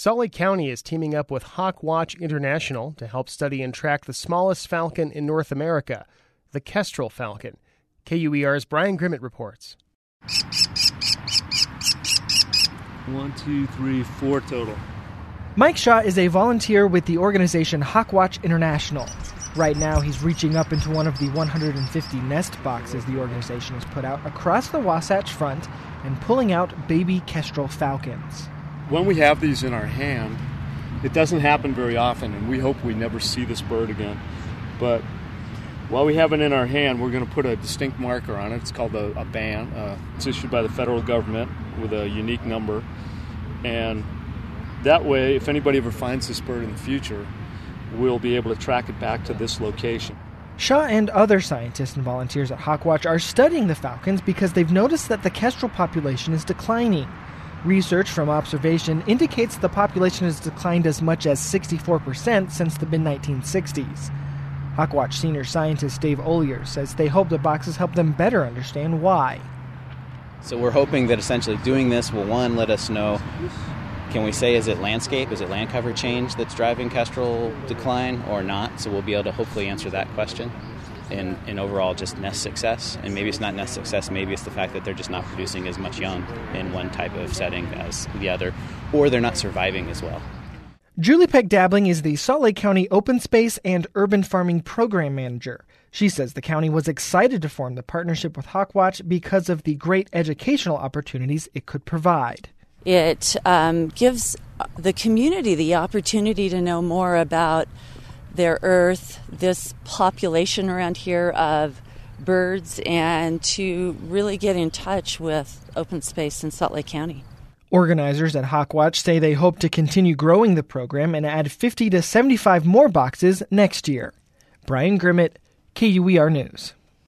Salt Lake County is teaming up with Hawk Watch International to help study and track the smallest falcon in North America, the kestrel falcon. KUER's Brian Grimmett reports. 1, 2, 3, 4 total. Mike Shaw is a volunteer with the organization Hawk Watch International. Right now, he's reaching up into one of the 150 nest boxes the organization has put out across the Wasatch Front and pulling out baby kestrel falcons. When we have these in our hand, it doesn't happen very often, and we hope we never see this bird again. But while we have it in our hand, we're going to put a distinct marker on it. It's called a band. It's issued by the federal government with a unique number. And that way, if anybody ever finds this bird in the future, we'll be able to track it back to this location. Shaw and other scientists and volunteers at Hawkwatch are studying the falcons because they've noticed that the kestrel population is declining. Research from observation indicates the population has declined as much as 64% since the mid-1960s. Hawkwatch senior scientist Dave Ollier says they hope the boxes help them better understand why. So we're hoping that essentially doing this will, one, let us know, can we say, is it landscape, is it land cover change that's driving kestrel decline or not? So we'll be able to hopefully answer that question. And overall just nest success. And maybe it's not nest success, maybe it's the fact that they're just not producing as much young in one type of setting as the other, or they're not surviving as well. Julie Peck-Dabling is the Salt Lake County Open Space and Urban Farming Program Manager. She says the county was excited to form the partnership with Hawkwatch because of the great educational opportunities it could provide. It gives the community the opportunity to know more about their earth, this population around here of birds, and to really get in touch with open space in Salt Lake County. Organizers at Hawkwatch say they hope to continue growing the program and add 50 to 75 more boxes next year. Brian Grimmett, KUER News.